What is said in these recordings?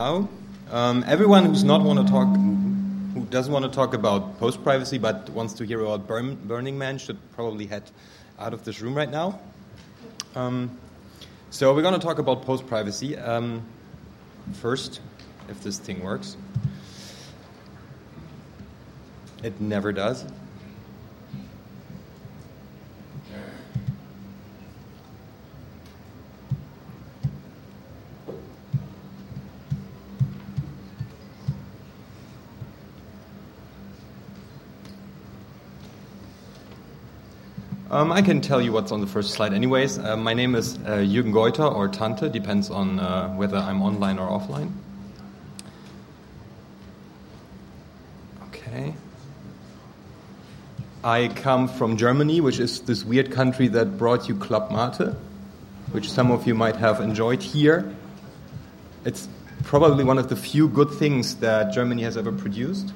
Now, everyone who doesn't want to talk about post-privacy but wants to hear about Burning Man should probably head out of this room right now. So we're going to talk about post-privacy. First, if this thing works. It never does. I can tell you what's on the first slide anyways. My name is Jürgen Goiter, or Tante, depends on whether I'm online or offline. Okay. I come from Germany, which is this weird country that brought you Club Mate, which some of you might have enjoyed here. It's probably one of the few good things that Germany has ever produced.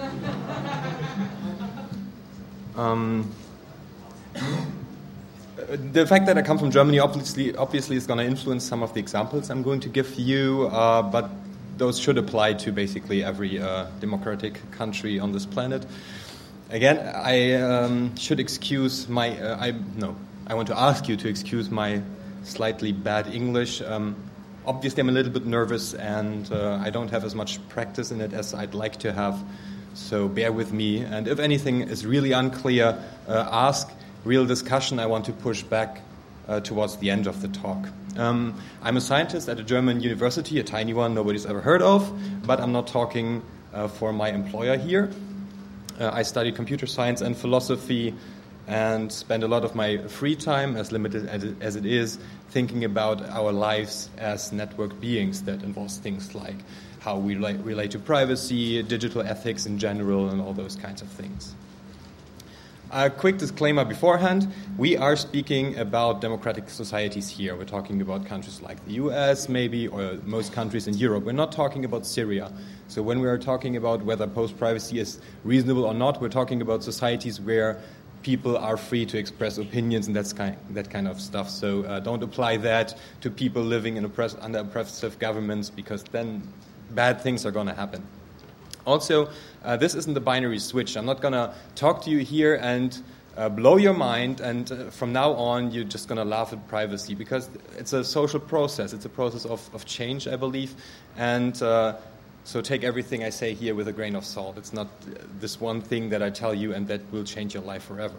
The fact that I come from Germany obviously is going to influence some of the examples I'm going to give you, but those should apply to basically every democratic country on this planet. Again, I should excuse my... I want to ask you to excuse my slightly bad English. Obviously, I'm a little bit nervous, and I don't have as much practice in it as I'd like to have, so bear with me. And if anything is really unclear, ask. Real discussion I want to push back towards the end of the talk. I'm a scientist at a German university, a tiny one nobody's ever heard of, but I'm not talking for my employer here. I studied computer science and philosophy and spend a lot of my free time, as limited as it is, thinking about our lives as network beings. That involves things like how we relate to privacy, digital ethics in general, and all those kinds of things. A quick disclaimer beforehand, we are speaking about democratic societies here. We're talking about countries like the US, maybe, or most countries in Europe. We're not talking about Syria. So when we are talking about whether post-privacy is reasonable or not, we're talking about societies where people are free to express opinions and that kind of stuff. So don't apply that to people living in under oppressive governments, because then bad things are going to happen. Also, this isn't a binary switch. I'm not going to talk to you here and blow your mind, and from now on you're just going to laugh at privacy, because it's a social process. It's a process of change, I believe, and so take everything I say here with a grain of salt. It's not this one thing that I tell you and that will change your life forever.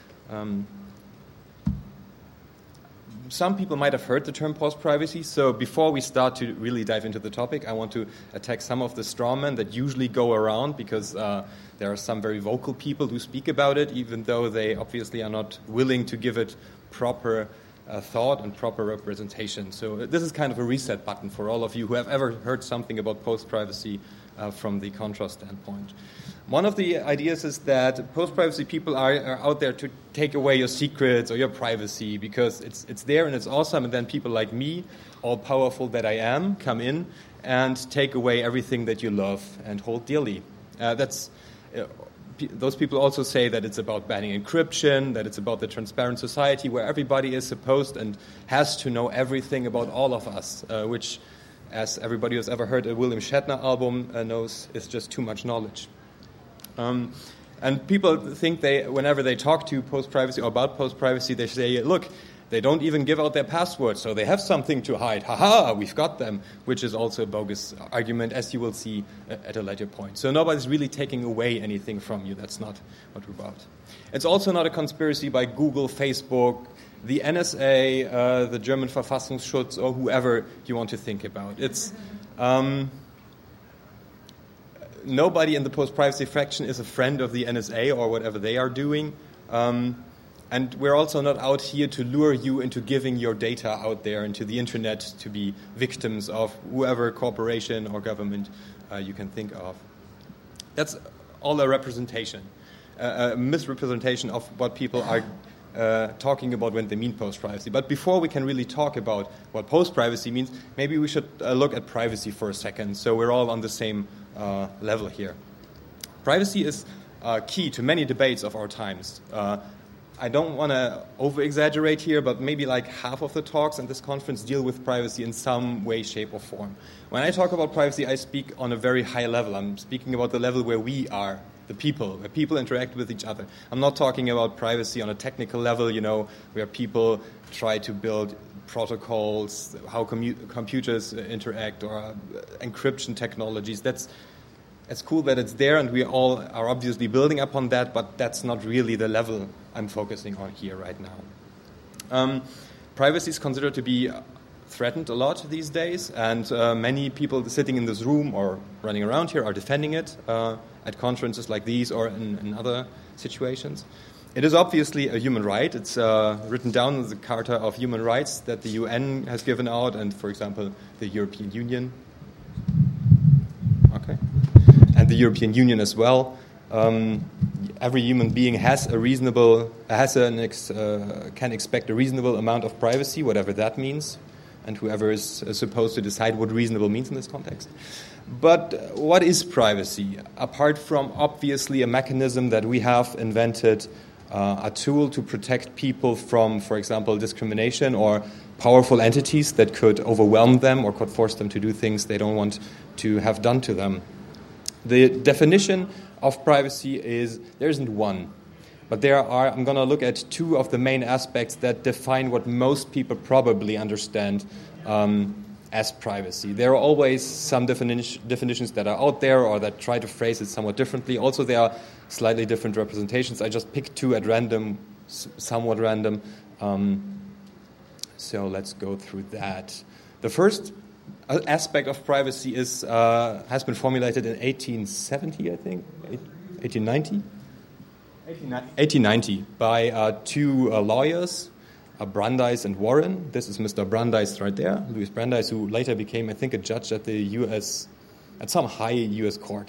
Some people might have heard the term post-privacy, so before we start to really dive into the topic, I want to attack some of the strawmen that usually go around, because there are some very vocal people who speak about it, even though they obviously are not willing to give it proper thought and proper representation. So this is kind of a reset button for all of you who have ever heard something about post-privacy from the contra standpoint. One of the ideas is that post-privacy people are out there to take away your secrets or your privacy, because it's there and it's awesome, and then people like me, all powerful that I am, come in and take away everything that you love and hold dearly. Those people also say that it's about banning encryption, that it's about the transparent society where everybody is supposed and has to know everything about all of us, which, as everybody who's ever heard a William Shatner album knows, is just too much knowledge. And people think whenever they talk to post-privacy or about post-privacy, they say, look, they don't even give out their passwords, so they have something to hide. Ha-ha, we've got them, which is also a bogus argument, as you will see at a later point. So nobody's really taking away anything from you. That's not what we're about. It's also not a conspiracy by Google, Facebook, the NSA, the German Verfassungsschutz, or whoever you want to think about. It's... Nobody in the post-privacy fraction is a friend of the NSA or whatever they are doing. And we're also not out here to lure you into giving your data out there into the internet to be victims of whoever corporation or government you can think of. That's all a representation, a misrepresentation of what people are talking about when they mean post-privacy. But before we can really talk about what post-privacy means, maybe we should look at privacy for a second, so we're all on the same level here. Privacy is key to many debates of our times. I don't want to over-exaggerate here, but maybe like half of the talks in this conference deal with privacy in some way, shape, or form. When I talk about privacy, I speak on a very high level. I'm speaking about the level where we are, the people, where people interact with each other. I'm not talking about privacy on a technical level, where people try to build protocols, how computers interact, or encryption technologies. It's cool that it's there, and we all are obviously building upon that, but that's not really the level I'm focusing on here right now. Privacy is considered to be threatened a lot these days, and many people sitting in this room or running around here are defending it at conferences like these or in other situations. It is obviously a human right. It's written down in the Charter of Human Rights that the UN has given out, and, for example, the European Union. Okay. And the European Union as well. Every human being can expect a reasonable amount of privacy, whatever that means, and whoever is supposed to decide what reasonable means in this context. But what is privacy? Apart from obviously a mechanism that we have invented, a tool to protect people from, for example, discrimination or powerful entities that could overwhelm them or could force them to do things they don't want to have done to them. The definition of privacy is, there isn't one, but I'm going to look at two of the main aspects that define what most people probably understand as privacy. There are always some definitions that are out there or that try to phrase it somewhat differently. Also, there are slightly different representations. I just picked two at random, somewhat random. So let's go through that. The first aspect of privacy has been formulated in 1870, I think, 1890? 1890 by two lawyers, Brandeis and Warren. This is Mr. Brandeis right there, Louis Brandeis, who later became, I think, a judge at some high U.S. court.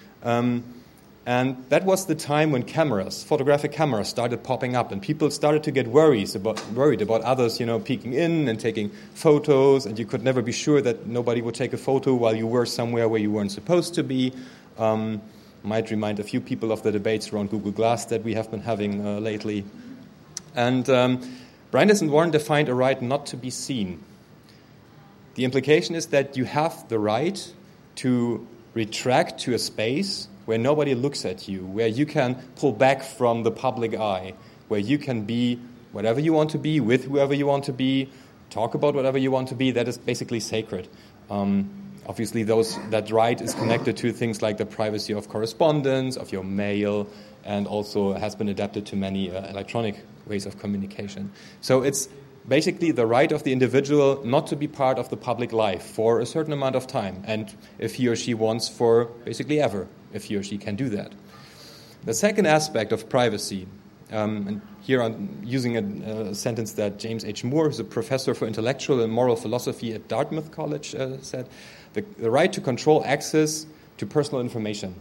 And that was the time when photographic cameras, started popping up, and people started to get worried about others, peeking in and taking photos, and you could never be sure that nobody would take a photo while you were somewhere where you weren't supposed to be. Might remind a few people of the debates around Google Glass that we have been having lately. And Brandeis and Warren defined a right not to be seen. The implication is that you have the right to retract to a space where nobody looks at you, where you can pull back from the public eye, where you can be whatever you want to be, with whoever you want to be, talk about whatever you want to be. That is basically sacred. Obviously, that right is connected to things like the privacy of correspondence, of your mail, and also has been adapted to many electronic ways of communication. So it's basically the right of the individual not to be part of the public life for a certain amount of time, and if he or she wants, for basically ever, if he or she can do that. The second aspect of privacy, and here I'm using a sentence that James H. Moore, who's a professor for intellectual and moral philosophy at Dartmouth College, said, the right to control access to personal information.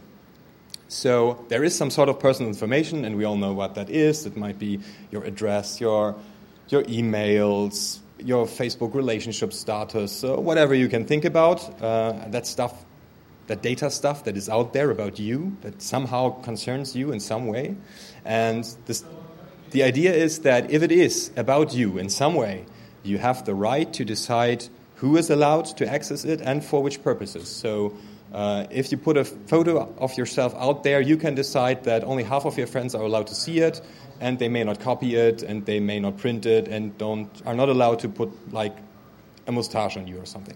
So there is some sort of personal information, and we all know what that is. It might be your address, your emails, your Facebook relationship status, whatever you can think about. That data stuff that is out there about you, that somehow concerns you in some way. And the idea is that if it is about you in some way, you have the right to decide who is allowed to access it and for which purposes. So if you put a photo of yourself out there, you can decide that only half of your friends are allowed to see it, and they may not copy it, and they may not print it, and are not allowed to put like a mustache on you or something.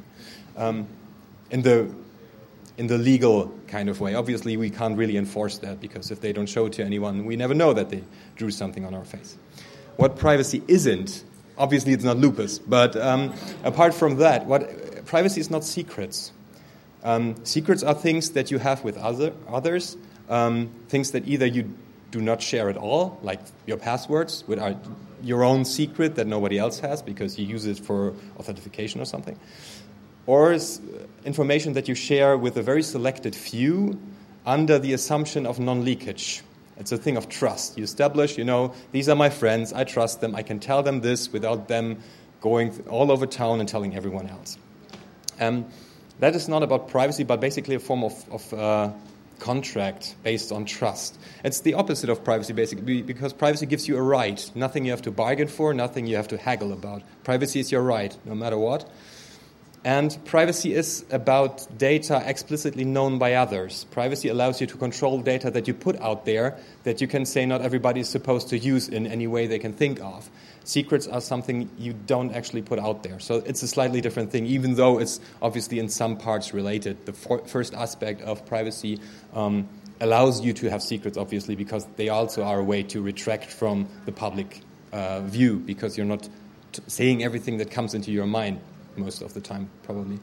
In the legal kind of way. Obviously, we can't really enforce that, because if they don't show it to anyone, we never know that they drew something on our face. What privacy isn't, obviously it's not lupus, but apart from that, privacy is not secrets. Secrets are things that you have with others, things that either you do not share at all, like your passwords, which are your own secret that nobody else has because you use it for authentication or something, or information that you share with a very selected few under the assumption of non-leakage. It's a thing of trust. You establish, these are my friends, I trust them, I can tell them this without them going all over town and telling everyone else. That is not about privacy, but basically a form of contract based on trust. It's the opposite of privacy, basically, because privacy gives you a right. Nothing you have to bargain for, nothing you have to haggle about. Privacy is your right, no matter what. And privacy is about data explicitly known by others. Privacy allows you to control data that you put out there that you can say not everybody is supposed to use in any way they can think of. Secrets are something you don't actually put out there. So it's a slightly different thing, even though it's obviously in some parts related. The first aspect of privacy allows you to have secrets, obviously, because they also are a way to retract from the public view, because you're not saying everything that comes into your mind most of the time, probably.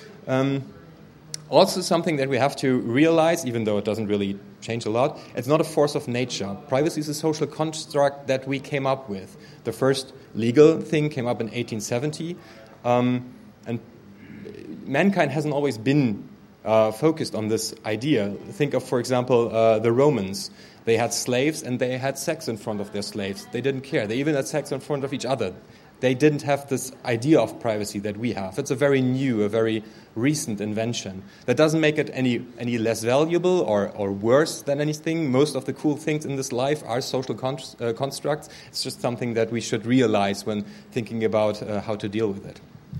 Also something that we have to realize, even though it doesn't really change a lot, it's not a force of nature. Privacy is a social construct that we came up with. The first legal thing came up in 1870, and mankind hasn't always been focused on this idea. Think of, for example, the Romans. They had slaves and they had sex in front of their slaves. They didn't care. They even had sex in front of each other. They didn't have this idea of privacy that we have. It's a very new, a very recent invention. That doesn't make it any less valuable or worse than anything. Most of the cool things in this life are social constructs. It's just something that we should realize when thinking about how to deal with it.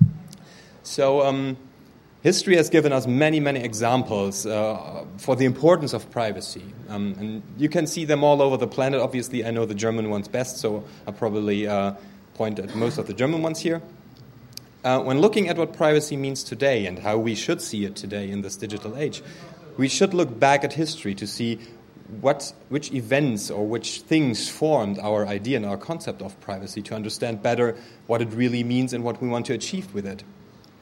So history has given us many, many examples for the importance of privacy. And you can see them all over the planet. Obviously, I know the German ones best, so I'll probably point at most of the German ones here. When looking at what privacy means today and how we should see it today in this digital age, we should look back at history to see which events or which things formed our idea and our concept of privacy, to understand better what it really means and what we want to achieve with it.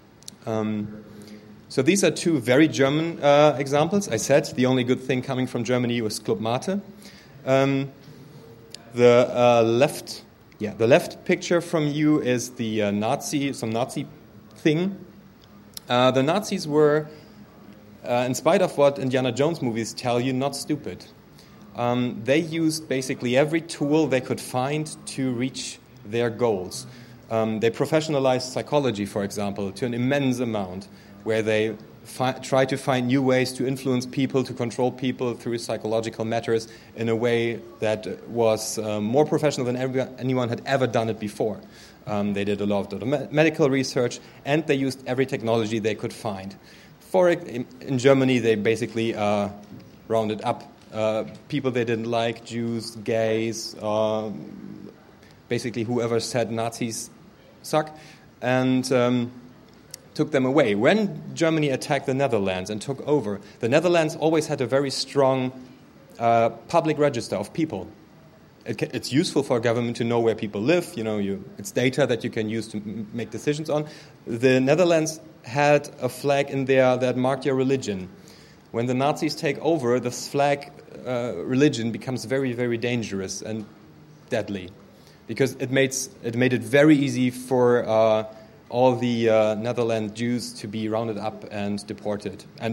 So these are two very German examples. I said the only good thing coming from Germany was Club Mate. The left picture from you is some Nazi thing. The Nazis were, in spite of what Indiana Jones movies tell you, not stupid. They used basically every tool they could find to reach their goals. They professionalized psychology, for example, to an immense amount, where they try to find new ways to influence people, to control people through psychological matters in a way that was more professional than anyone had ever done it before. They did a lot of medical research, and they used every technology they could find. In Germany, they basically rounded up people they didn't like, Jews, gays, basically whoever said Nazis suck, and took them away. When Germany attacked the Netherlands and took over, the Netherlands always had a very strong public register of people. It's useful for a government to know where people live. It's data that you can use to make decisions on. The Netherlands had a flag in there that marked your religion. When the Nazis take over, this flag religion becomes very, very dangerous and deadly, because it made it very easy for all the Netherlands Jews to be rounded up and deported, and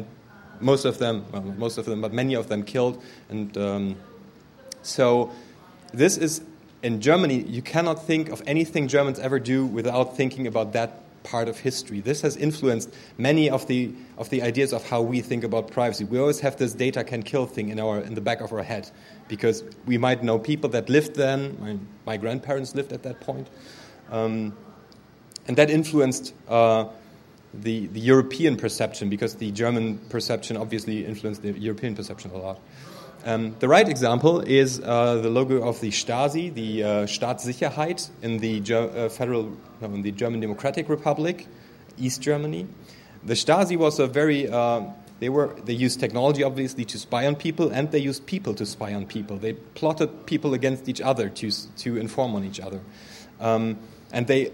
but many of them killed. And so this is, in Germany, you cannot think of anything Germans ever do without thinking about that part of history. This has influenced many of the ideas of how we think about privacy. We always have this data can kill thing in the back of our head, because we might know people that lived then. My grandparents lived at that point. And that influenced the European perception, because the German perception obviously influenced the European perception a lot. The right example is the logo of the Stasi, the Staatssicherheit in the German Democratic Republic, East Germany. The Stasi was a very they used technology obviously to spy on people, and they used people to spy on people. They plotted people against each other to inform on each other, and they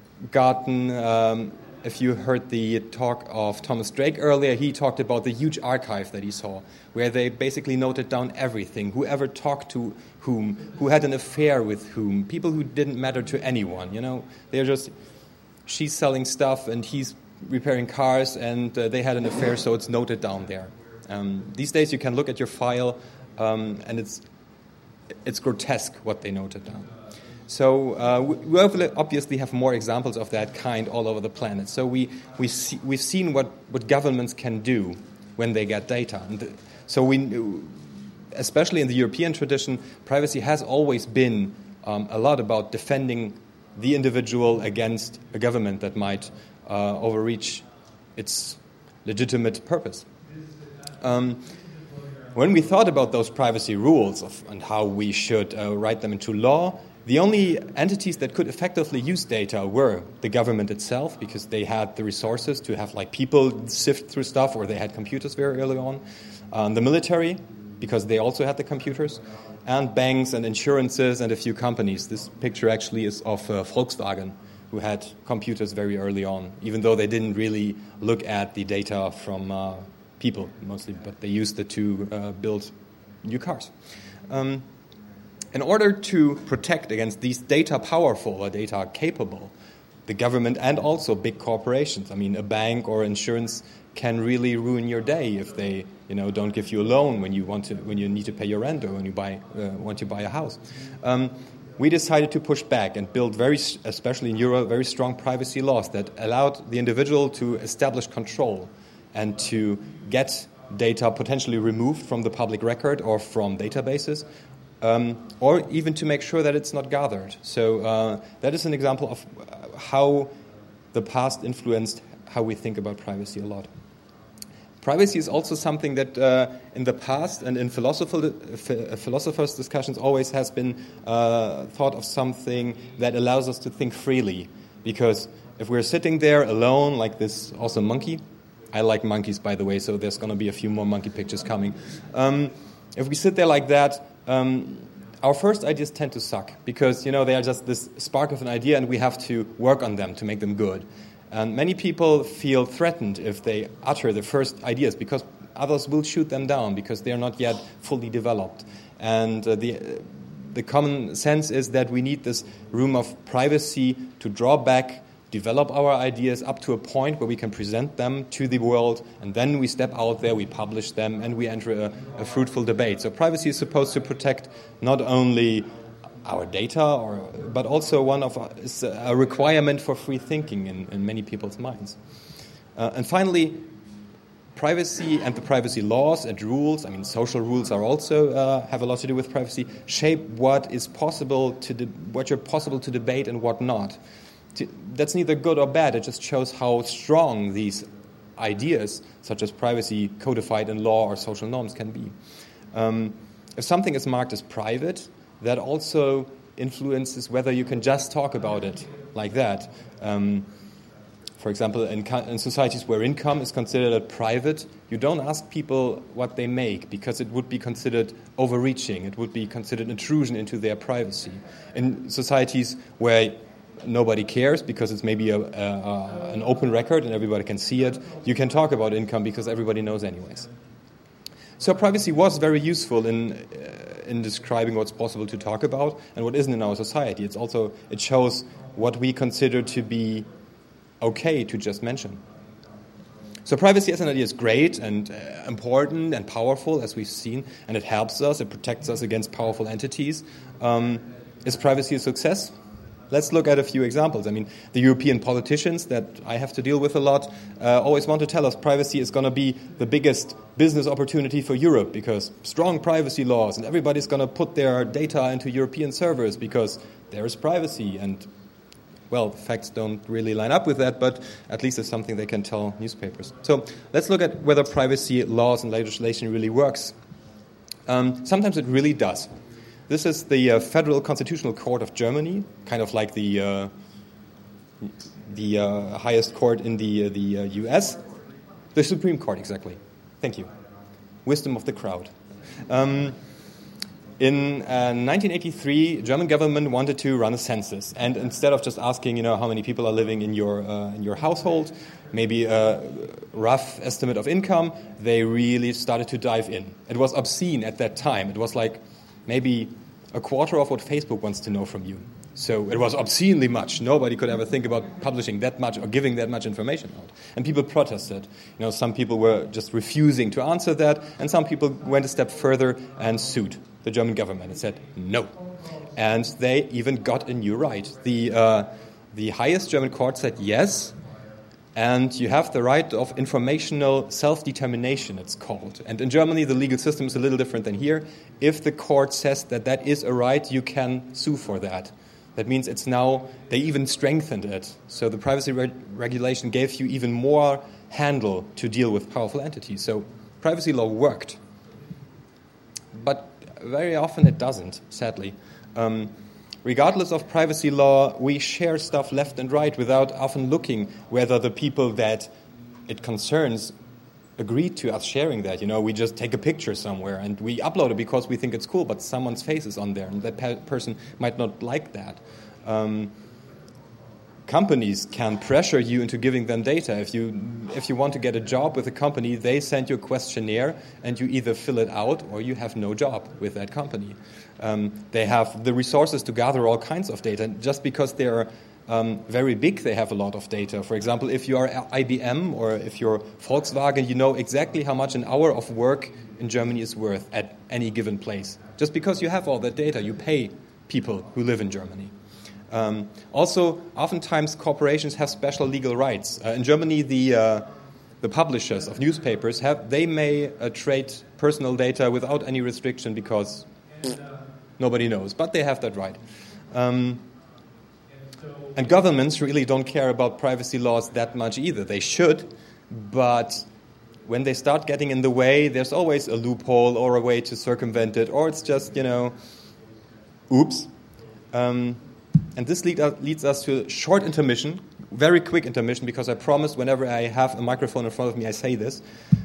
if you heard the talk of Thomas Drake earlier, he talked about the huge archive that he saw, where they basically noted down everything, whoever talked to whom, who had an affair with whom, people who didn't matter to anyone. They're just, she's selling stuff and he's repairing cars, and they had an affair, so it's noted down there. These days you can look at your file, and it's grotesque what they noted down. So we obviously have more examples of that kind all over the planet. So we've seen what governments can do when they get data. And so especially in the European tradition, privacy has always been a lot about defending the individual against a government that might overreach its legitimate purpose. When we thought about those privacy rules and how we should write them into law, the only entities that could effectively use data were the government itself, because they had the resources to have people sift through stuff, or they had computers very early on. The military, because they also had the computers, and banks and insurances and a few companies. This picture actually is of Volkswagen, who had computers very early on, even though they didn't really look at the data from people mostly, but they used it to build new cars. In order to protect against these data powerful or data capable, the government and also big corporations, I mean, a bank or insurance can really ruin your day if they, don't give you a loan when you need to pay your rent, or when you want to buy a house. We decided to push back and build especially in Europe, very strong privacy laws that allowed the individual to establish control and to get data potentially removed from the public record or from databases, or even to make sure that it's not gathered. So that is an example of how the past influenced how we think about privacy a lot. Privacy is also something that in the past and in philosophers' discussions always has been thought of something that allows us to think freely. Because if we're sitting there alone, like this awesome monkey, I like monkeys, by the way, so there's going to be a few more monkey pictures coming. If we sit there like that, our first ideas tend to suck because, they are just this spark of an idea and we have to work on them to make them good. And many people feel threatened if they utter the first ideas because others will shoot them down because they are not yet fully developed. And the common sense is that we need this room of privacy to draw back, develop our ideas up to a point where we can present them to the world, and then we step out there, we publish them, and we enter a fruitful debate. So privacy is supposed to protect not only our data, but also is a requirement for free thinking in many people's minds. And finally, privacy and the privacy laws and rules, social rules are also have a lot to do with privacy, shape what is possible what you're possible to debate and what not. That's neither good or bad. It just shows how strong these ideas, such as privacy codified in law or social norms, can be. If something is marked as private, that also influences whether you can just talk about it like that. For example, in societies where income is considered private, you don't ask people what they make because it would be considered overreaching. It would be considered intrusion into their privacy. In societies where nobody cares because it's maybe an open record and everybody can see it, you can talk about income because everybody knows anyways. So privacy was very useful in describing what's possible to talk about and what isn't in our society. It shows what we consider to be okay to just mention. So privacy as an idea is great and important and powerful, as we've seen, and it helps us, it protects us against powerful entities. Is privacy a success? Let's look at a few examples. The European politicians that I have to deal with a lot always want to tell us privacy is going to be the biggest business opportunity for Europe because strong privacy laws and everybody's going to put their data into European servers because there is privacy. And, well, facts don't really line up with that, but at least it's something they can tell newspapers. So let's look at whether privacy laws and legislation really works. Sometimes it really does. This is the Federal Constitutional Court of Germany, kind of like the highest court in the U.S. The Supreme Court, exactly. Thank you. Wisdom of the crowd. In 1983, German government wanted to run a census, and instead of just asking, how many people are living in your household, maybe a rough estimate of income, they really started to dive in. It was obscene at that time. It was like maybe a quarter of what Facebook wants to know from you. So it was obscenely much. Nobody could ever think about publishing that much or giving that much information out. And people protested. Some people were just refusing to answer that, and some people went a step further and sued the German government and said no. And they even got a new right. The highest German court said yes, And you have the right of informational self-determination, it's called. And in Germany, the legal system is a little different than here. If the court says that that is a right, you can sue for that. That means it's now, they even strengthened it. So the privacy regulation gave you even more handle to deal with powerful entities. So privacy law worked. But very often it doesn't, sadly. Regardless of privacy law, we share stuff left and right without often looking whether the people that it concerns agreed to us sharing that. We just take a picture somewhere and we upload it because we think it's cool, but someone's face is on there and that person might not like that. Companies can pressure you into giving them data. If you want to get a job with a company, they send you a questionnaire and you either fill it out or you have no job with that company. They have the resources to gather all kinds of data. Just because they're very big, they have a lot of data. For example, if you are IBM or if you're Volkswagen, you know exactly how much an hour of work in Germany is worth at any given place. Just because you have all that data, you pay people who live in Germany. Also, oftentimes corporations have special legal rights. In Germany, the publishers of newspapers they may trade personal data without any restriction because nobody knows, but they have that right. And governments really don't care about privacy laws that much either. They should, but when they start getting in the way, there's always a loophole or a way to circumvent it, or it's just, oops. And this leads us to a short intermission, very quick intermission, because I promised whenever I have a microphone in front of me, I say this.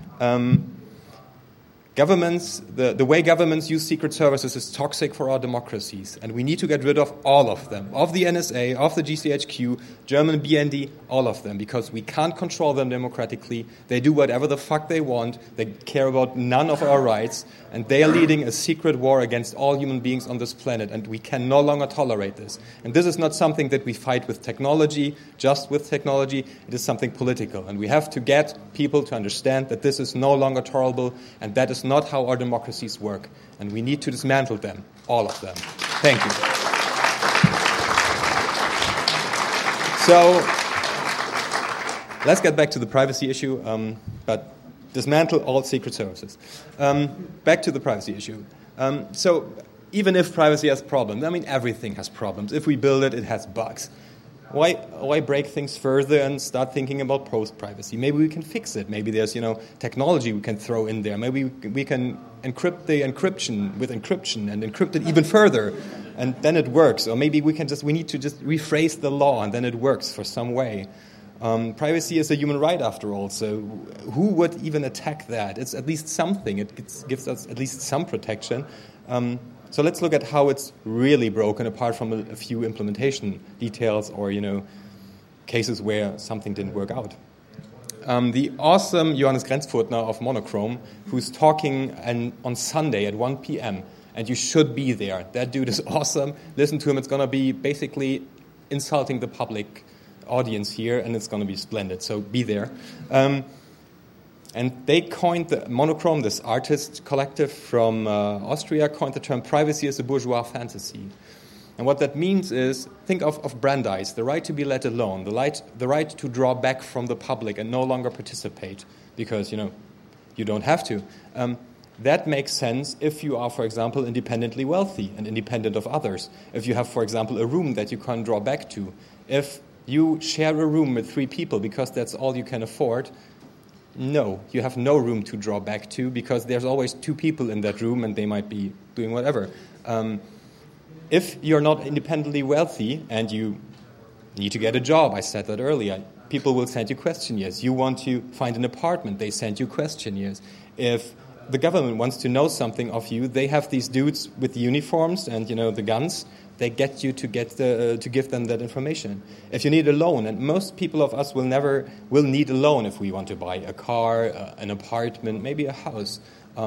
Governments, the way governments use secret services is toxic for our democracies, and we need to get rid of all of them, of the NSA, of the GCHQ, German BND, all of them, because we can't control them democratically. They do whatever the fuck they want. They care about none of our rights, and they are leading a secret war against all human beings on this planet, and we can no longer tolerate this. And this is not something that we fight with technology, just with technology. It is something political, and we have to get people to understand that this is no longer tolerable, and that is not how our democracies work. And we need to dismantle them, all of them. Thank you. So, let's get back to the privacy issue, but dismantle all secret services. Back to the privacy issue. So, even if privacy has problems, everything has problems. If we build it, it has bugs. Why break things further and start thinking about post-privacy? Maybe we can fix it. Maybe there's, technology we can throw in there. Maybe we can encrypt the encryption with encryption and encrypt it even further, and then it works. Or maybe we need to just rephrase the law, and then it works for some way. Privacy is a human right, after all, so who would even attack that? It's at least something. It gives us at least some protection. So let's look at how it's really broken, apart from a few implementation details or, cases where something didn't work out. The awesome Johannes Grenzfurthner of Monochrome, who's talking on Sunday at 1 p.m., and you should be there. That dude is awesome. Listen to him. It's going to be basically insulting the public audience here, and it's going to be splendid. So be there. And they coined Monochrome, this artist collective from Austria, coined the term privacy as a bourgeois fantasy. And what that means is, think of Brandeis, the right to be let alone, the right to draw back from the public and no longer participate because, you don't have to. That makes sense if you are, for example, independently wealthy and independent of others. If you have, for example, a room that you can draw back to. If you share a room with 3 people because that's all you can afford, no, you have no room to draw back to because there's always 2 people in that room and they might be doing whatever. If you're not independently wealthy and you need to get a job, I said that earlier, people will send you questionnaires. You want to find an apartment, they send you questionnaires. If the government wants to know something of you, they have these dudes with the uniforms and, the guns. They get you to give them that information. If you need a loan, and most people of us will need a loan if we want to buy a car, an apartment, maybe a house.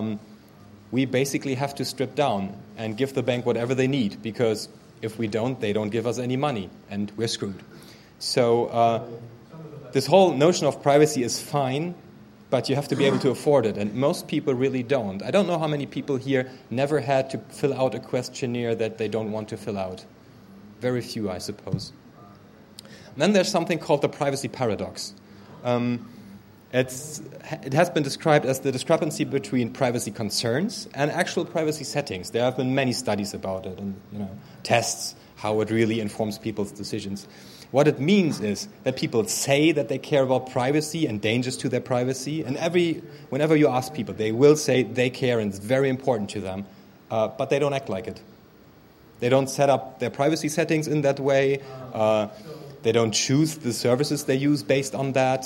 We basically have to strip down and give the bank whatever they need, because if we don't, they don't give us any money, and we're screwed. So this whole notion of privacy is fine, but you have to be able to afford it, and most people really don't. I don't know how many people here never had to fill out a questionnaire that they don't want to fill out. Very few, I suppose. And then there's something called the privacy paradox. It has been described as the discrepancy between privacy concerns and actual privacy settings. There have been many studies about it and tests how it really informs people's decisions. What it means is that people say that they care about privacy and dangers to their privacy, and whenever you ask people, they will say they care and it's very important to them, but they don't act like it. They don't set up their privacy settings in that way. They don't choose the services they use based on that.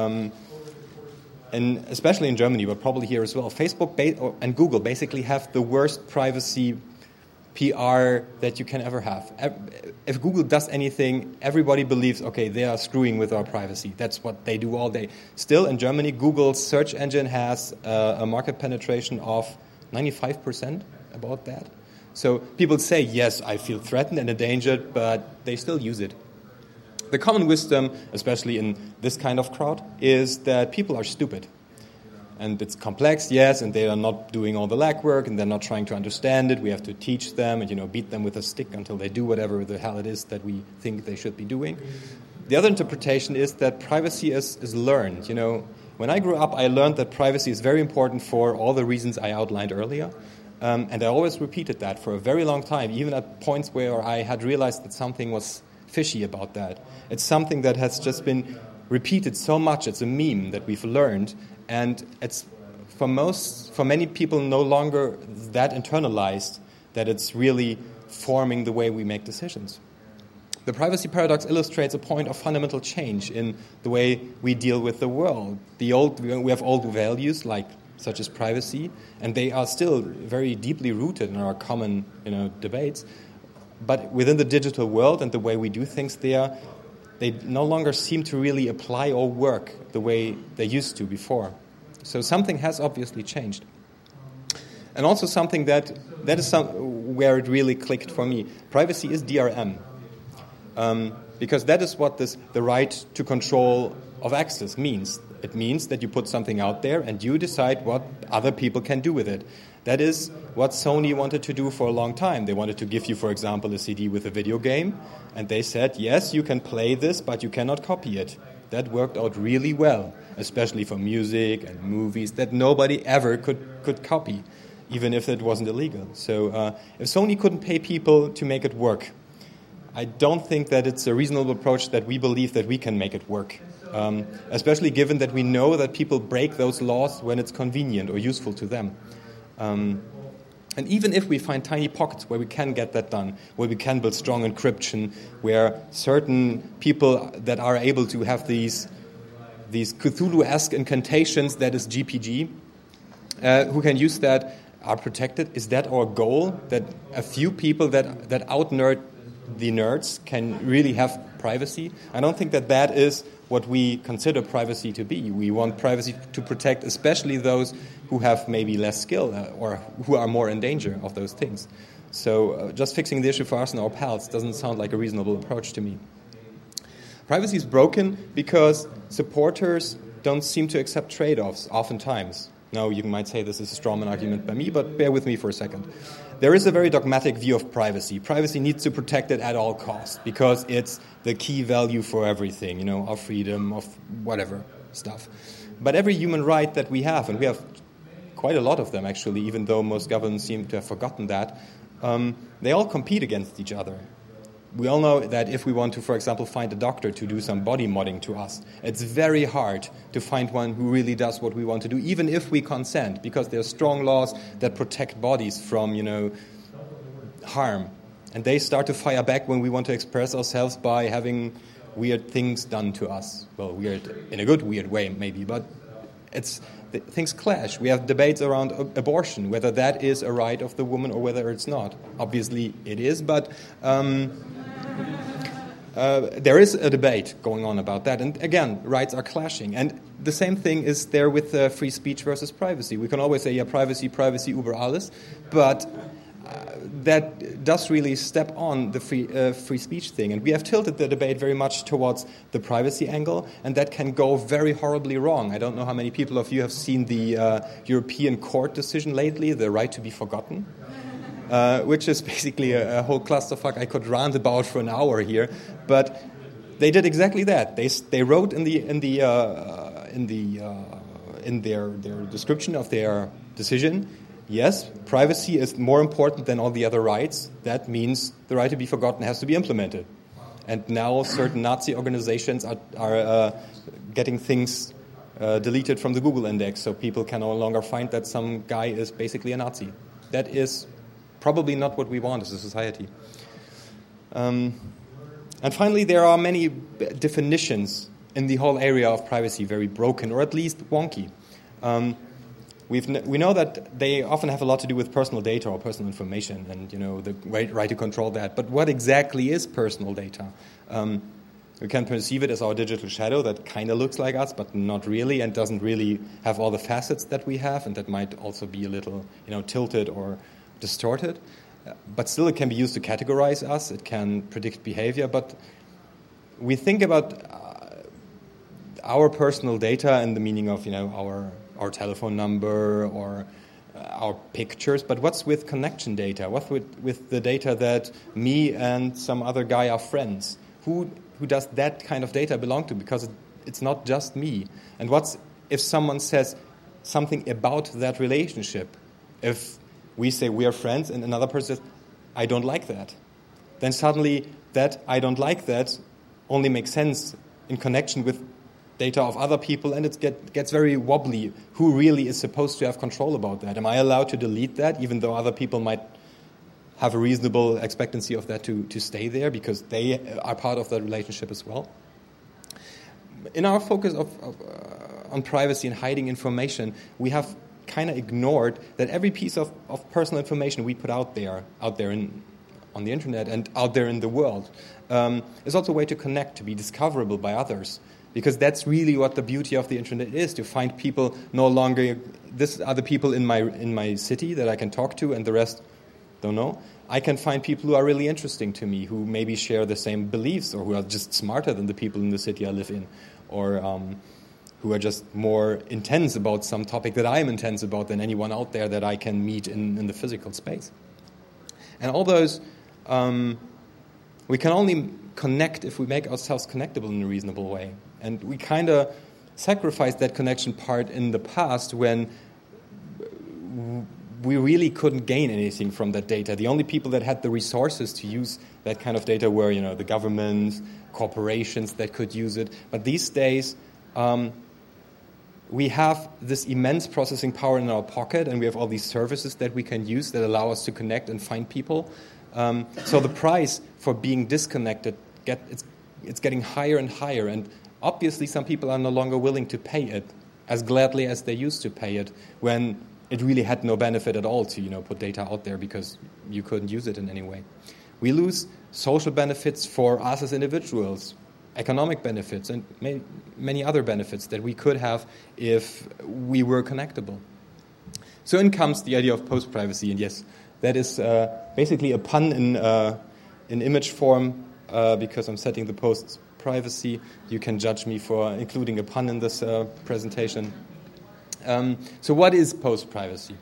And especially in Germany, but probably here as well, Facebook and Google basically have the worst privacy PR that you can ever have. If Google does anything, everybody believes, okay, they are screwing with our privacy. That's what they do all day. Still, in Germany, Google's search engine has a market penetration of 95%, about that. So people say, yes, I feel threatened and endangered, but they still use it. The common wisdom, especially in this kind of crowd, is that people are stupid. And it's complex, yes, and they are not doing all the legwork, and they're not trying to understand it. We have to teach them and beat them with a stick until they do whatever the hell it is that we think they should be doing. The other interpretation is that privacy is learned. When I grew up, I learned that privacy is very important for all the reasons I outlined earlier. And I always repeated that for a very long time, even at points where I had realized that something was fishy about that. It's something that has just been repeated so much. It's a meme that we've learned, and it's for many people no longer that internalized that it's really forming the way we make decisions. The privacy paradox illustrates a point of fundamental change in the way we deal with the world. We have old values such as privacy, and they are still very deeply rooted in our common debates. But within the digital world and the way we do things there, they no longer seem to really apply or work the way they used to before. So something has obviously changed. And also something that is where it really clicked for me. Privacy is DRM. Because that is what the right to control of access means. It means that you put something out there and you decide what other people can do with it. That is what Sony wanted to do for a long time. They wanted to give you, for example, a CD with a video game, and they said, yes, you can play this, but you cannot copy it. That worked out really well, especially for music and movies that nobody ever could copy, even if it wasn't illegal. So if Sony couldn't pay people to make it work, I don't think that it's a reasonable approach that we believe that we can make it work, especially given that we know that people break those laws when it's convenient or useful to them. And even if we find tiny pockets where we can get that done, where we can build strong encryption, where certain people that are able to have these Cthulhu-esque incantations, that is GPG, who can use that, are protected, is that our goal? That a few people that out-nerd the nerds can really have privacy? I don't think that is what we consider privacy to be. We want privacy to protect especially those who have maybe less skill or who are more in danger of those things. So just fixing the issue for us and our pals doesn't sound like a reasonable approach to me. Privacy is broken because supporters don't seem to accept trade-offs oftentimes. Now, you might say this is a strawman argument by me, but bear with me for a second. There is a very dogmatic view of privacy. Privacy needs to protect it at all costs because it's the key value for everything, of freedom, of whatever stuff. But every human right that we have, and we have quite a lot of them actually, even though most governments seem to have forgotten that, they all compete against each other. We all know that if we want to, for example, find a doctor to do some body modding to us, it's very hard to find one who really does what we want to do, even if we consent, because there are strong laws that protect bodies from, harm. And they start to fire back when we want to express ourselves by having weird things done to us. Well, weird in a good weird way, maybe, but things clash. We have debates around abortion, whether that is a right of the woman or whether it's not. Obviously, it is, but there is a debate going on about that. And again, rights are clashing. And the same thing is there with free speech versus privacy. We can always say, privacy, über alles, but that does really step on the free speech thing. And we have tilted the debate very much towards the privacy angle, and that can go very horribly wrong. I don't know how many people of you have seen the European Court decision lately, the right to be forgotten, which is basically a whole clusterfuck I could rant about for an hour here. But they did exactly that. They wrote in their description of their decision, yes, privacy is more important than all the other rights. That means the right to be forgotten has to be implemented. And now certain Nazi organizations are getting things deleted from the Google index, so people can no longer find that some guy is basically a Nazi. That is probably not what we want as a society. And finally, there are many definitions in the whole area of privacy very broken, or at least wonky. We know that they often have a lot to do with personal data or personal information, and the right to control that. But what exactly is personal data? We can perceive it as our digital shadow that kind of looks like us, but not really, and doesn't really have all the facets that we have, and that might also be a little, tilted or distorted. But still, it can be used to categorize us. It can predict behavior. But we think about our personal data and the meaning of, our telephone number or our pictures. But what's with connection data? What's with the data that me and some other guy are friends? Who does that kind of data belong to? Because it's not just me. And what's if someone says something about that relationship? If we say we are friends and another person says, I don't like that, then suddenly that I don't like that only makes sense in connection with data of other people, and it gets very wobbly. Who really is supposed to have control about that? Am I allowed to delete that, even though other people might have a reasonable expectancy of that to stay there because they are part of that relationship as well? In our focus on privacy and hiding information, we have kind of ignored that every piece of personal information we put out there on the internet and out there in the world is also a way to connect, to be discoverable by others. Because that's really what the beauty of the internet is, to find people no longer, this are the people in my city that I can talk to and the rest don't know. I can find people who are really interesting to me, who maybe share the same beliefs or who are just smarter than the people in the city I live in, or who are just more intense about some topic that I'm intense about than anyone out there that I can meet in the physical space. And all those, we can only connect if we make ourselves connectable in a reasonable way. And we kind of sacrificed that connection part in the past when we really couldn't gain anything from that data. The only people that had the resources to use that kind of data were, the governments, corporations that could use it. But these days, we have this immense processing power in our pocket, and we have all these services that we can use that allow us to connect and find people. So the price for being disconnected, it's getting higher and higher. And obviously, some people are no longer willing to pay it as gladly as they used to pay it when it really had no benefit at all to put data out there because you couldn't use it in any way. We lose social benefits for us as individuals, economic benefits, and many other benefits that we could have if we were connectable. So in comes the idea of post-privacy, and yes, that is basically a pun in image form because I'm setting the post-privacy. You can judge me for including a pun in this presentation. So what is post-privacy?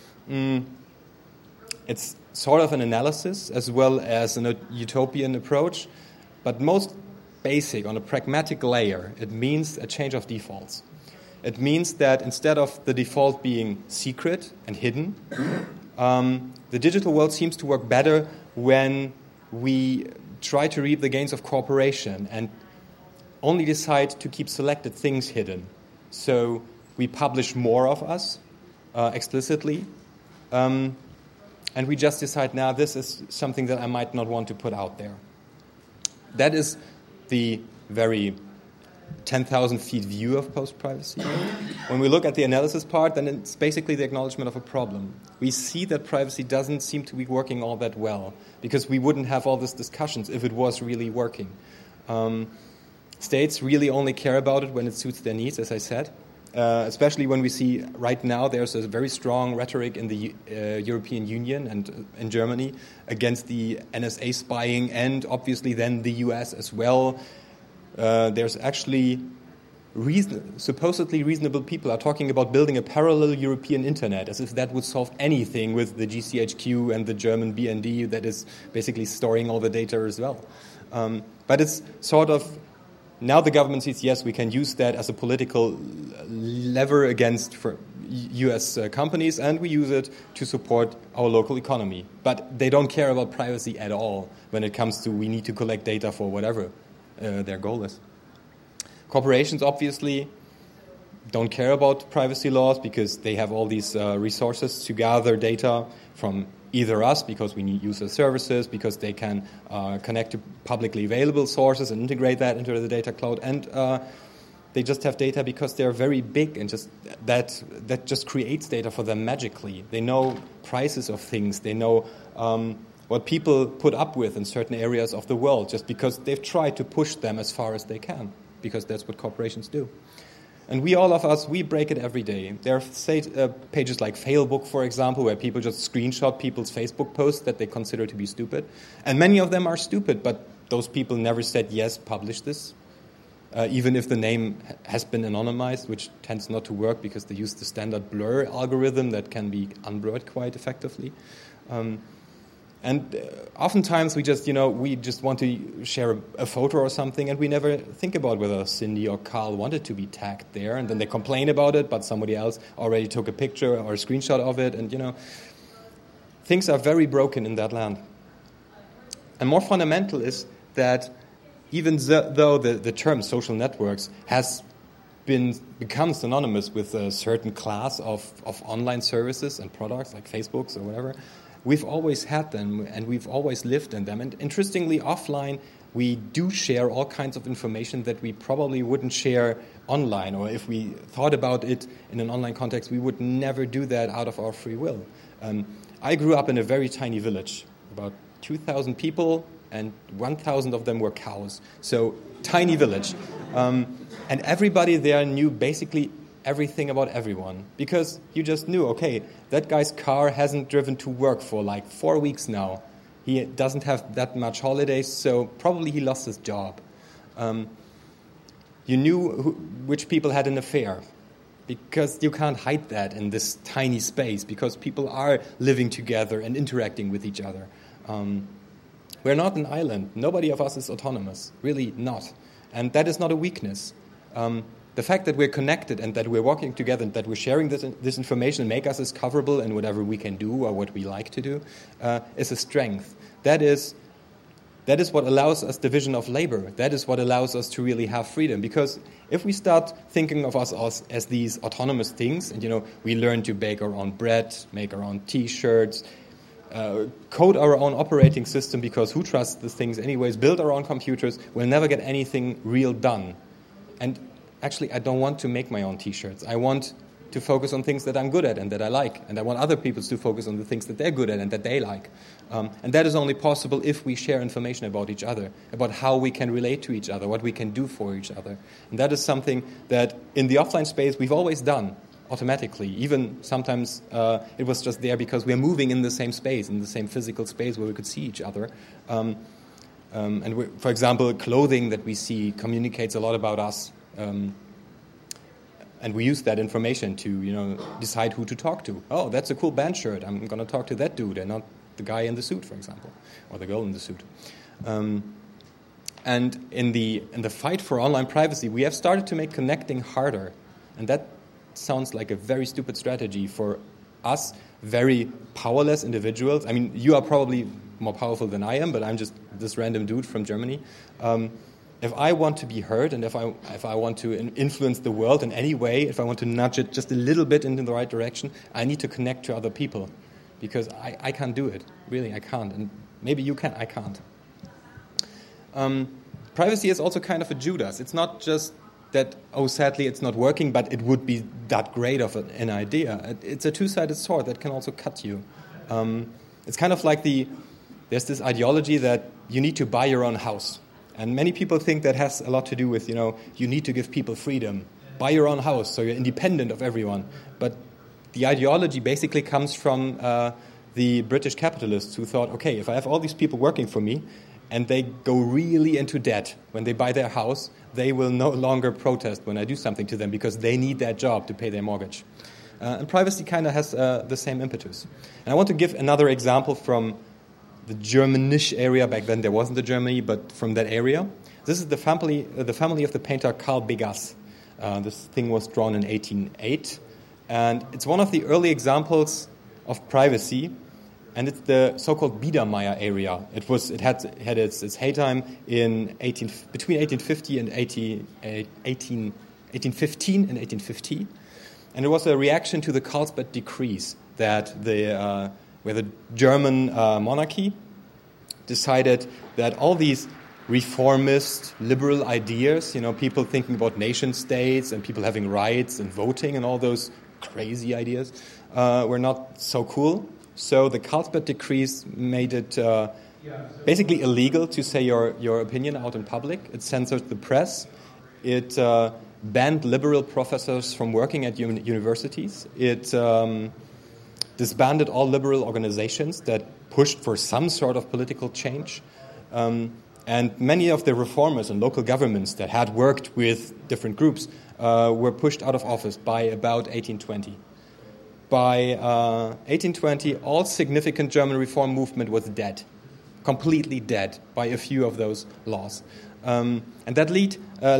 It's sort of an analysis as well as a utopian approach, but most basic, on a pragmatic layer, it means a change of defaults. It means that instead of the default being secret and hidden, the digital world seems to work better when we try to reap the gains of cooperation and only decide to keep selected things hidden. So we publish more of us explicitly, and we just decide, now this is something that I might not want to put out there. That is the very 10,000 feet view of post-privacy. When we look at the analysis part, then it's basically the acknowledgement of a problem. We see that privacy doesn't seem to be working all that well, because we wouldn't have all these discussions if it was really working. States really only care about it when it suits their needs, as I said. Especially when we see right now there's a very strong rhetoric in the European Union and in Germany against the NSA spying, and obviously then the US as well. There's actually supposedly reasonable people are talking about building a parallel European internet, as if that would solve anything with the GCHQ and the German BND that is basically storing all the data as well. But it's sort of now the government sees, yes, we can use that as a political lever against U.S. companies, and we use it to support our local economy. But they don't care about privacy at all when it comes to we need to collect data for whatever their goal is. Corporations obviously don't care about privacy laws because they have all these resources to gather data from either us because we use their services, because they can connect to publicly available sources and integrate that into the data cloud, and they just have data because they're very big, and just that just creates data for them magically. They know prices of things. They know what people put up with in certain areas of the world just because they've tried to push them as far as they can, because that's what corporations do. And all of us, we break it every day. There are pages like Failbook, for example, where people just screenshot people's Facebook posts that they consider to be stupid. And many of them are stupid, but those people never said, yes, publish this, even if the name has been anonymized, which tends not to work because they use the standard blur algorithm that can be unblurred quite effectively. And oftentimes we just want to share a photo or something, and we never think about whether Cindy or Carl wanted to be tagged there, and then they complain about it, but somebody else already took a picture or a screenshot of it, and things are very broken in that land. And more fundamental is that even though the term social networks has become synonymous with a certain class of online services and products like Facebooks or whatever, we've always had them, and we've always lived in them. And interestingly, offline, we do share all kinds of information that we probably wouldn't share online, or if we thought about it in an online context, we would never do that out of our free will. I grew up in a very tiny village, about 2,000 people, and 1,000 of them were cows. So, tiny village. And everybody there knew basically everything about everyone, because you just knew, okay, that guy's car hasn't driven to work for like 4 weeks now. He doesn't have that much holidays, so probably he lost his job. You knew which people had an affair, because you can't hide that in this tiny space, because people are living together and interacting with each other. We're not an island. Nobody of us is autonomous, really not. And that is not a weakness. The fact that we're connected and that we're working together and that we're sharing this information and make us discoverable in whatever we can do or what we like to do is a strength. That is what allows us division of labor. That is what allows us to really have freedom. Because if we start thinking of us as these autonomous things, and we learn to bake our own bread, make our own T-shirts, code our own operating system, because who trusts these things anyways, build our own computers, we'll never get anything real done. And actually, I don't want to make my own T-shirts. I want to focus on things that I'm good at and that I like. And I want other people to focus on the things that they're good at and that they like. And that is only possible if we share information about each other, about how we can relate to each other, what we can do for each other. And that is something that in the offline space we've always done automatically. Even sometimes it was just there because we're moving in the same space, in the same physical space where we could see each other. For example, clothing that we see communicates a lot about us. And we use that information to, decide who to talk to. Oh, that's a cool band shirt. I'm going to talk to that dude and not the guy in the suit, for example, or the girl in the suit. And in the fight for online privacy, we have started to make connecting harder. And that sounds like a very stupid strategy for us, very powerless individuals. I mean, you are probably more powerful than I am, but I'm just this random dude from Germany. If I want to be heard, and if I want to influence the world in any way, if I want to nudge it just a little bit into the right direction, I need to connect to other people, because I can't do it. Really, I can't. And maybe you can, I can't. Privacy is also kind of a Judas. It's not just that, sadly it's not working, but it would be that great of an idea. It's a two-sided sword that can also cut you. It's kind of like there's this ideology that you need to buy your own house. And many people think that has a lot to do with, you need to give people freedom. Buy your own house so you're independent of everyone. But the ideology basically comes from the British capitalists who thought, okay, if I have all these people working for me and they go really into debt when they buy their house, they will no longer protest when I do something to them because they need that job to pay their mortgage. And privacy kind of has the same impetus. And I want to give another example from the Germanish area. Back then there wasn't a Germany, but from that area. This is the family of the painter Karl Begas. This thing was drawn in 1808, and it's one of the early examples of privacy, and it's the so-called Biedermeier area. It had its heytime between 1850 and 1815 and 1850, and it was a reaction to the Carlsbad decrees that where the German monarchy decided that all these reformist, liberal ideas, people thinking about nation states and people having rights and voting and all those crazy ideas, were not so cool. So the Carlsbad decrees made it basically illegal to say your opinion out in public. It censored the press. It banned liberal professors from working at universities. It disbanded all liberal organizations that pushed for some sort of political change. And many of the reformers and local governments that had worked with different groups were pushed out of office by about 1820. By 1820, all significant German reform movement was dead, completely dead by a few of those laws. And that led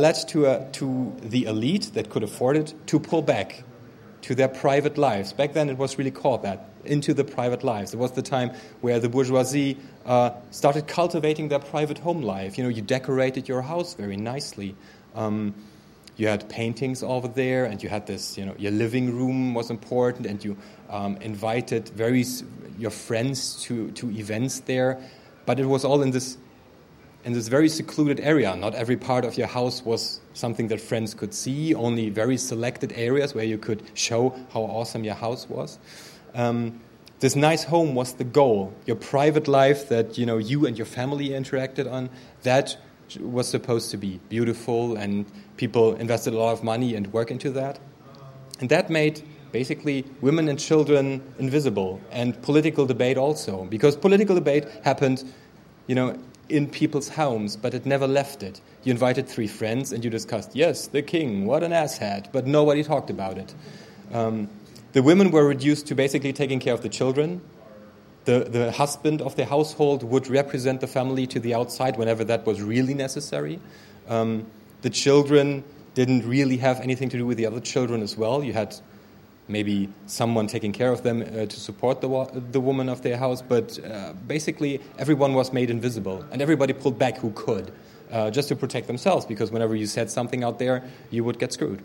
to the elite that could afford it to pull back to their private lives. Back then it was really called that, into the private lives. It was the time where the bourgeoisie started cultivating their private home life. You decorated your house very nicely. You had paintings over there, and you had this, your living room was important, and you invited your friends to events there. But it was all in this very secluded area. Not every part of your house was something that friends could see, only very selected areas where you could show how awesome your house was. This nice home was the goal. Your private life that you and your family interacted on, that was supposed to be beautiful, and people invested a lot of money and work into that. And that made basically women and children invisible, and political debate also, because political debate happened, in people's homes, but it never left it. You invited 3 friends and you discussed, yes, the king, what an asshat, but nobody talked about it. The women were reduced to basically taking care of the children. The husband of the household would represent the family to the outside whenever that was really necessary. The children didn't really have anything to do with the other children as well. You had maybe someone taking care of them to support the woman of their house, but basically everyone was made invisible, and everybody pulled back who could, just to protect themselves, because whenever you said something out there, you would get screwed.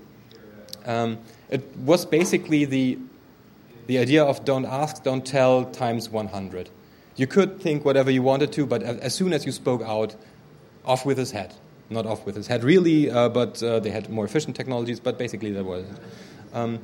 It was basically the idea of don't ask, don't tell times 100. You could think whatever you wanted to, but as soon as you spoke out, off with his head. Not off with his head really, but they had more efficient technologies, but basically that was it.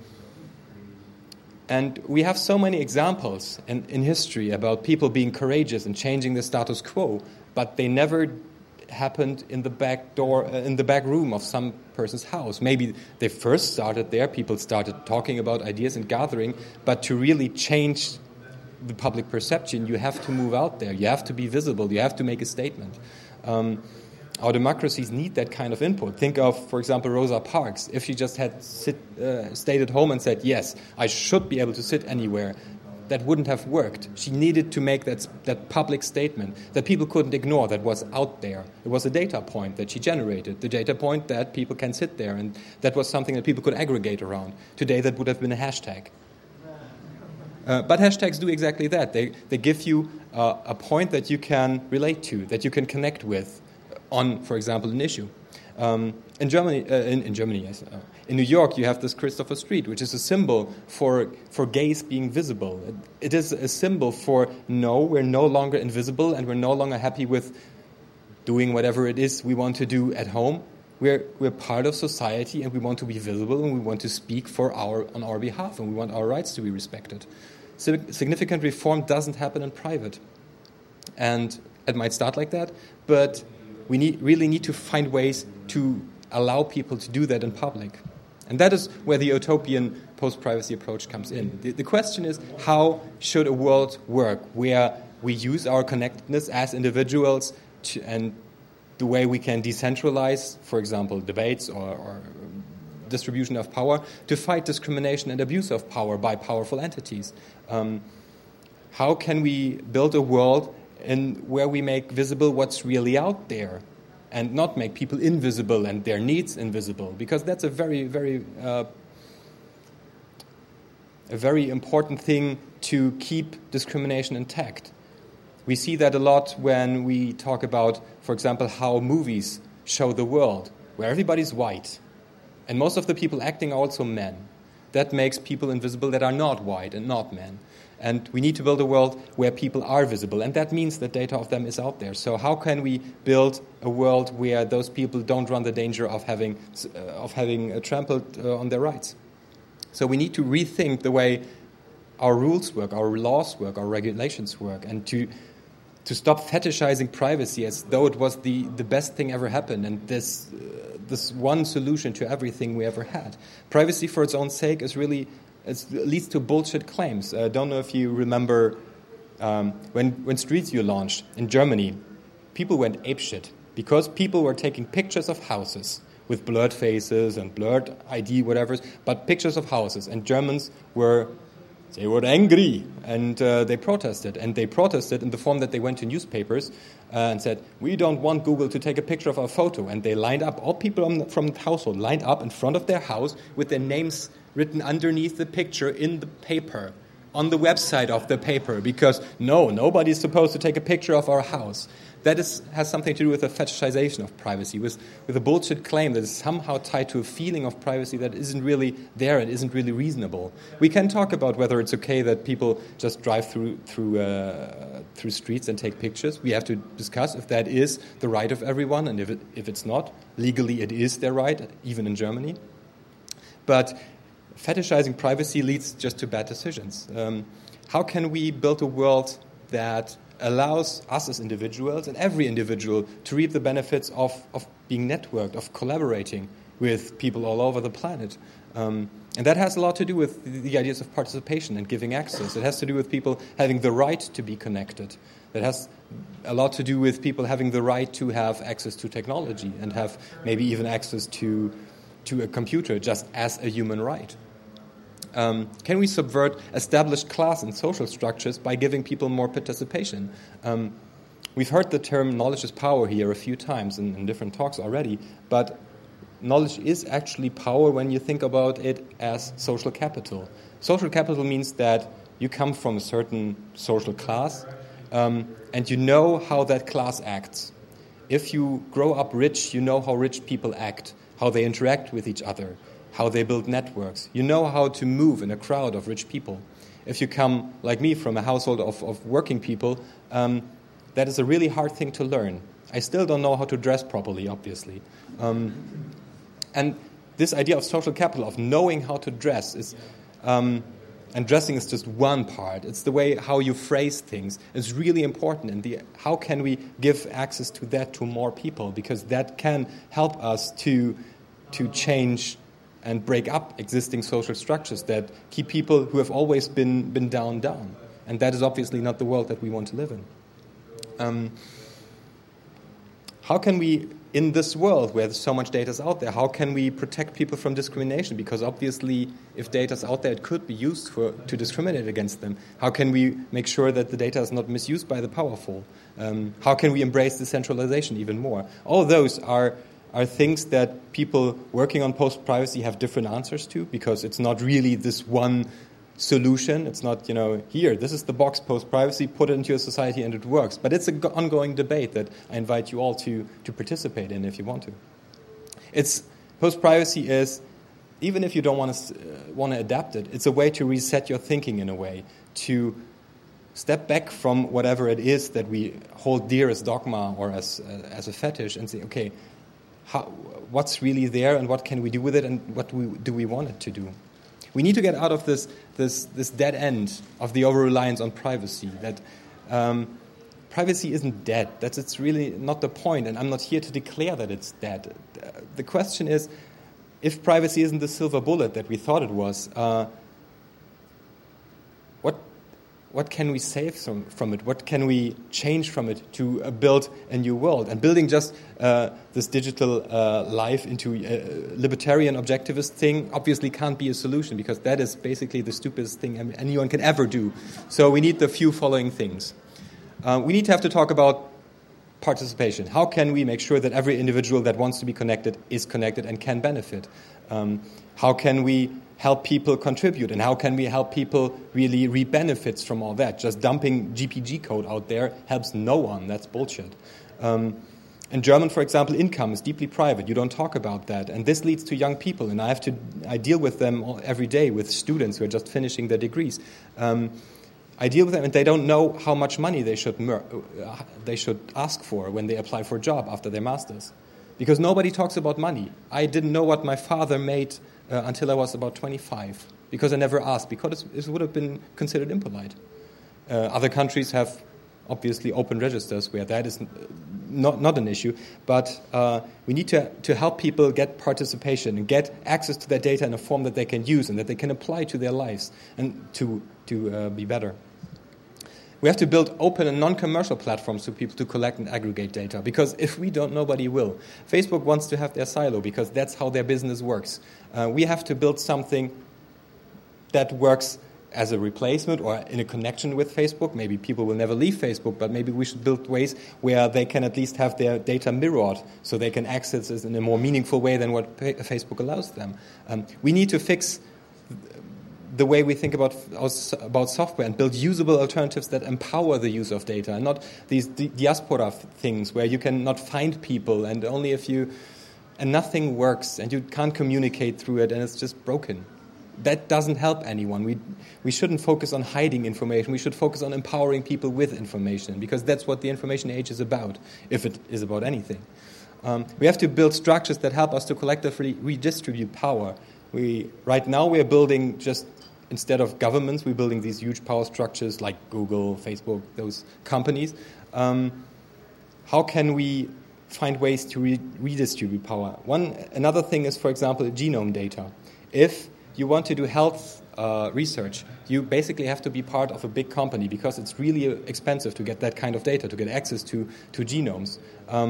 And we have so many examples in history about people being courageous and changing the status quo, but they never happened in the back door, in the back room of some person's house. Maybe they first started there, people started talking about ideas and gathering, but to really change the public perception, you have to move out there, you have to be visible, you have to make a statement. Our democracies need that kind of input. Think of, for example, Rosa Parks. If she just had stayed at home and said, yes, I should be able to sit anywhere, that wouldn't have worked. She needed to make that public statement that people couldn't ignore, that was out there. It was a data point that she generated, the data point that people can sit there, and that was something that people could aggregate around. Today that would have been a hashtag. But hashtags do exactly that. They give you a point that you can relate to, that you can connect with on, for example, an issue. In Germany, yes. In New York, you have this Christopher Street, which is a symbol for gays being visible. It is a symbol for, no, we're no longer invisible, and we're no longer happy with doing whatever it is we want to do at home. We're part of society, and we want to be visible, and we want to speak on our behalf, and we want our rights to be respected. Significant reform doesn't happen in private. And it might start like that, but we really need to find ways to allow people to do that in public. And that is where the utopian post-privacy approach comes in. The question is, how should a world work where we use our connectedness as individuals and the way we can decentralize, for example, debates or distribution of power, to fight discrimination and abuse of power by powerful entities? How can we build a world where we make visible what's really out there? and not make people invisible and their needs invisible, because that's a very, very important thing to keep discrimination intact. We see that a lot when we talk about, for example, how movies show the world, where everybody's white, and most of the people acting are also men. That makes people invisible that are not white and not men. And we need to build a world where people are visible, and that means that data of them is out there. So how can we build a world where those people don't run the danger of having trampled on their rights? So we need to rethink the way our rules work, our laws work, our regulations work, and to stop fetishizing privacy as though it was the best thing ever happened and this one solution to everything we ever had. Privacy for its own sake leads to bullshit claims. I don't know if you remember when Street View launched in Germany, people went apeshit because people were taking pictures of houses with blurred faces and blurred ID, whatever, but pictures of houses. And Germans were angry, and they protested. And they protested in the form that they went to newspapers and said, we don't want Google to take a picture of our photo. And they lined up, all people from the household lined up in front of their house with their names written underneath the picture in the paper, on the website of the paper, because nobody's supposed to take a picture of our house. That has something to do with the fetishization of privacy, with a bullshit claim that is somehow tied to a feeling of privacy that isn't really there and isn't really reasonable. We can talk about whether it's okay that people just drive through streets and take pictures. We have to discuss if that is the right of everyone, and if it's not, legally it is their right, even in Germany. But fetishizing privacy leads just to bad decisions. How can we build a world that allows us as individuals and every individual to reap the benefits of being networked, of collaborating with people all over the planet? And that has a lot to do with the ideas of participation and giving access. It has to do with people having the right to be connected. It has a lot to do with people having the right to have access to technology and have maybe even access to a computer just as a human right. Can we subvert established class and social structures by giving people more participation? We've heard the term knowledge is power here a few times in different talks already, but knowledge is actually power when you think about it as social capital. Social capital means that you come from a certain social class and you know how that class acts. If you grow up rich, you know how rich people act, how they interact with each other, how they build networks. You know how to move in a crowd of rich people. If you come, like me, from a household of working people, that is a really hard thing to learn. I still don't know how to dress properly, obviously. And this idea of social capital, of knowing how to dress, is, and dressing is just one part. It's the way how you phrase things. It's really important. And how can we give access to that to more people? Because that can help us to change and break up existing social structures that keep people who have always been down. And that is obviously not the world that we want to live in. How can we, in this world where so much data is out there, how can we protect people from discrimination? Because obviously, if data is out there, it could be used to discriminate against them. How can we make sure that the data is not misused by the powerful? How can we embrace decentralization even more? All those are things that people working on post-privacy have different answers to, because it's not really this one solution. It's not, here, this is the box post-privacy, put it into your society and it works. But it's an ongoing debate that I invite you all to participate in if you want to. Post-privacy is, even if you don't want to adapt it, it's a way to reset your thinking in a way, to step back from whatever it is that we hold dear as dogma or as a fetish and say, okay, what's really there and what can we do with it and what do we want it to do? We need to get out of this dead end of the over-reliance on privacy, that privacy isn't dead. It's really not the point, and I'm not here to declare that it's dead. The question is, if privacy isn't the silver bullet that we thought it was, what can we save from it? What can we change from it to build a new world? And building just this digital life into a libertarian objectivist thing obviously can't be a solution, because that is basically the stupidest thing anyone can ever do. So we need the few following things. We need to have to talk about participation. How can we make sure that every individual that wants to be connected is connected and can benefit? How can we help people contribute, and how can we help people really reap benefits from all that? Just dumping GPG code out there helps no one. That's bullshit. In German, for example, income is deeply private. You don't talk about that. And this leads to young people, and I deal with them every day, with students who are just finishing their degrees. I deal with them, and they don't know how much money they should ask for when they apply for a job after their master's. Because nobody talks about money. I didn't know what my father made until I was about 25, because I never asked, because it would have been considered impolite. Other countries have obviously open registers where that is not an issue, but we need to help people get participation and get access to their data in a form that they can use and that they can apply to their lives and to be better. We have to build open and non-commercial platforms for people to collect and aggregate data, because if we don't, nobody will. Facebook wants to have their silo because that's how their business works. We have to build something that works as a replacement or in a connection with Facebook. Maybe people will never leave Facebook, but maybe we should build ways where they can at least have their data mirrored so they can access it in a more meaningful way than what Facebook allows them. We need to fix the way we think about software and build usable alternatives that empower the use of data, and not these diaspora things where you cannot find people and only if you, and nothing works and you can't communicate through it and it's just broken. That doesn't help anyone. We shouldn't focus on hiding information. We should focus on empowering people with information, because that's what the information age is about, if it is about anything. We have to build structures that help us to collectively redistribute power. Right now we are building just, instead of governments, we're building these huge power structures like Google, Facebook, those companies. How can we find ways to redistribute power? Another thing is, for example, genome data. If you want to do health research, you basically have to be part of a big company, because it's really expensive to get that kind of data, to get access to genomes.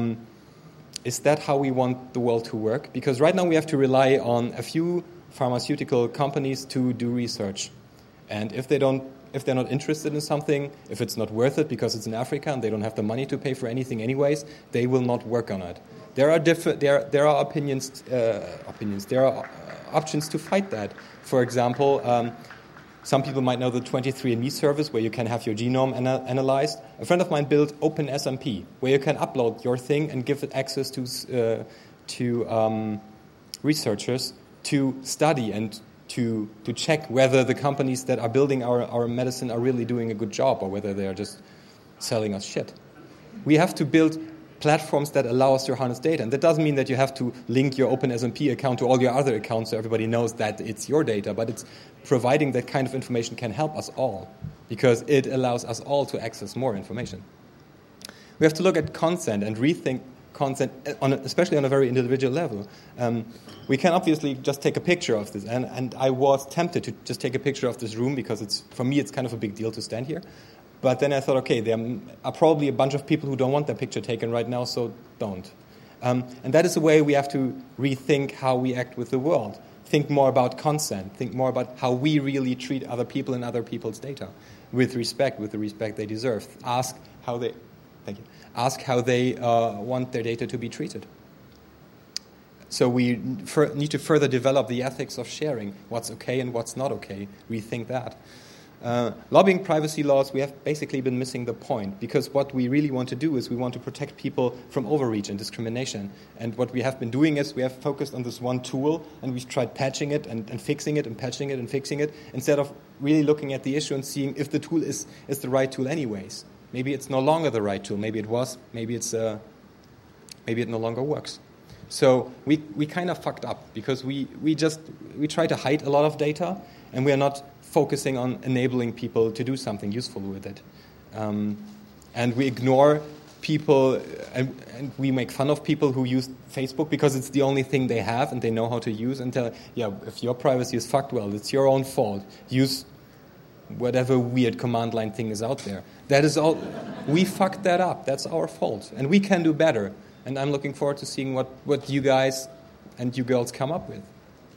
Is that how we want the world to work? Because right now we have to rely on a few pharmaceutical companies to do research. And if they're not interested in something, if it's not worth it because it's in Africa and they don't have the money to pay for anything anyways, they will not work on it. There are options to fight that. For example, some people might know the 23andMe service where you can have your genome analyzed. A friend of mine built OpenSMP, where you can upload your thing and give it access to researchers to study and to check whether the companies that are building our medicine are really doing a good job or whether they are just selling us shit. We have to build platforms that allow us to harness data. And that doesn't mean that you have to link your OpenSMP account to all your other accounts so everybody knows that it's your data, but it's providing that kind of information can help us all, because it allows us all to access more information. We have to look at consent and rethink consent, especially on a very individual level. We can obviously just take a picture of this, and I was tempted to just take a picture of this room because for me it's kind of a big deal to stand here. But then I thought, okay, there are probably a bunch of people who don't want their picture taken right now, so don't. And that is a way we have to rethink how we act with the world. Think more about consent. Think more about how we really treat other people and other people's data with the respect they deserve. Ask how they want their data to be treated. So we need to further develop the ethics of sharing, what's okay and what's not okay. Rethink that. Lobbying privacy laws, we have basically been missing the point, because what we really want to do is we want to protect people from overreach and discrimination. And what we have been doing is we have focused on this one tool, and we've tried patching it and fixing it and patching it and fixing it, instead of really looking at the issue and seeing if the tool is the right tool anyways. Maybe it's no longer the right tool. Maybe it was. Maybe it no longer works. So we kind of fucked up, because we try to hide a lot of data, and we are not focusing on enabling people to do something useful with it. And we ignore people, and we make fun of people who use Facebook because it's the only thing they have and they know how to use, and tell, if your privacy is fucked, well, it's your own fault. Use whatever weird command line thing is out there. That is all. We fucked that up. That's our fault. And we can do better. And I'm looking forward to seeing what you guys and you girls come up with.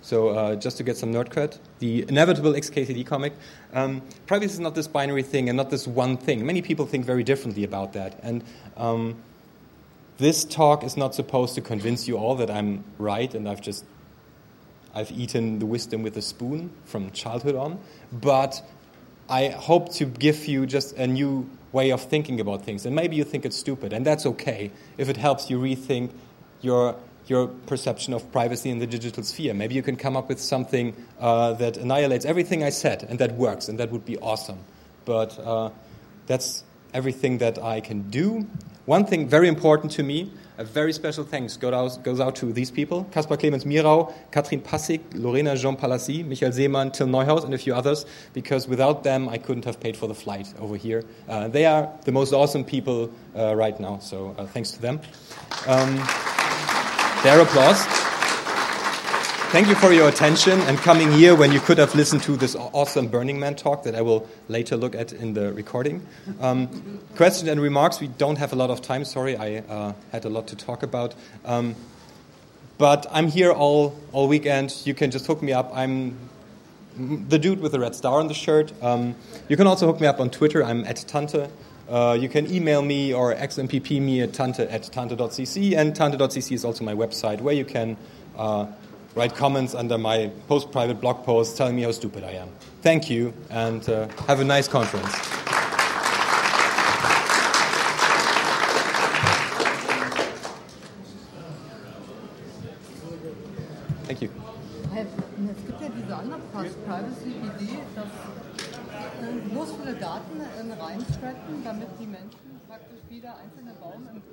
So just to get some nerd cred, the inevitable XKCD comic. Privacy is not this binary thing and not this one thing. Many people think very differently about that. And this talk is not supposed to convince you all that I'm right and I've eaten the wisdom with a spoon from childhood on. But I hope to give you just a new way of thinking about things. And maybe you think it's stupid, and that's okay if it helps you rethink your perception of privacy in the digital sphere. Maybe you can come up with something that annihilates everything I said, and that works, and that would be awesome. But that's everything that I can do. One thing very important to me, a very special thanks goes out to these people: Kaspar Clemens Mirau, Katrin Passig, Lorena Jean Palassi, Michael Seemann, Till Neuhaus, and a few others, because without them I couldn't have paid for the flight over here. They are the most awesome people right now, so thanks to them. Their applause. Thank you for your attention and coming here when you could have listened to this awesome Burning Man talk that I will later look at in the recording. Questions and remarks, we don't have a lot of time, sorry, I had a lot to talk about. But I'm here all weekend, you can just hook me up. I'm the dude with the red star on the shirt. You can also hook me up on Twitter, I'm @Tante. You can email me or XMPP me at tante@tante.cc, and tante.cc is also my website where you can write comments under my post-private blog posts telling me how stupid I am. Thank you, and have a nice conference. Thank you. Es gibt ja diese andere Privacy-Idee, dass bloß viele Daten reinstrecken, damit die Menschen praktisch wieder einzelne Baum im